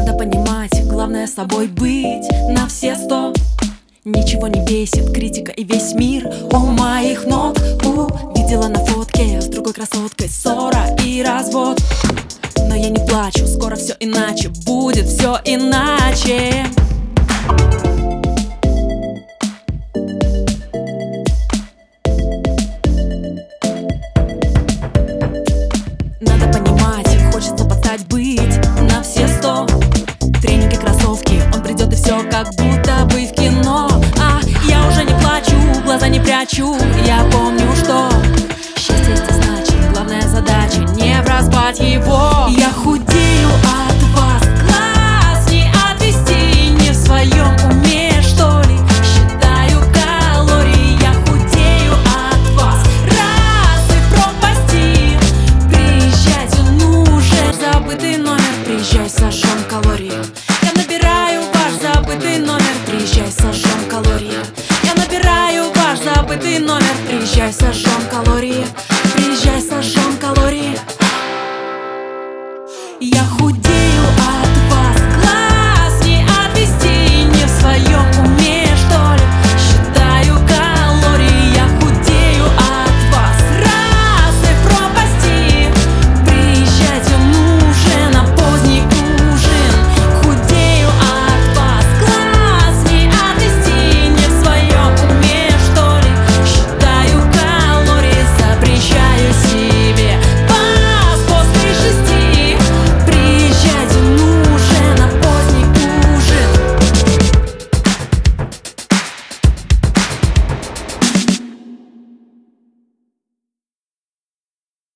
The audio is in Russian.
Надо понимать, главное собой быть на все 100. Ничего не бесит, критика и весь мир у моих ног. Видела на фотке с другой красоткой ссора и развод. Но я не плачу, скоро все иначе, будет все иначе. Надо понимать, хочется подстать, быть на все 100. Тренинги, кроссовки, он придет и все как будто бы в кино. Я уже не плачу, глаза не прячу, я помню, что счастье это значит, главная задача не проспать его. Я худею от вас, глаз не отвести, не в своем уме, что ли, считаю калории. Я худею от вас, раз и пропасти. Приезжайте, нужен забытый номер, приезжай, сожжем калории. Я набираю ваш забытый номер, приезжай, сожжем калории. Я набираю ваш забытый номер, приезжай, сожжем калории.